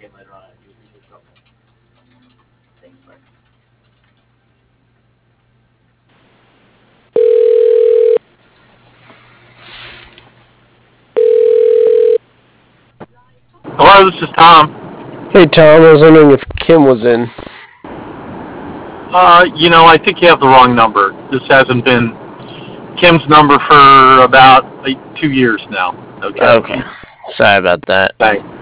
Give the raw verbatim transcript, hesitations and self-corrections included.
Hello, this is Tom. Hey Tom, I was wondering if Kim was in. Uh, you know, I think you have the wrong number. This hasn't been Kim's number for about like, two years now. Okay. Okay. Sorry about that. Thanks.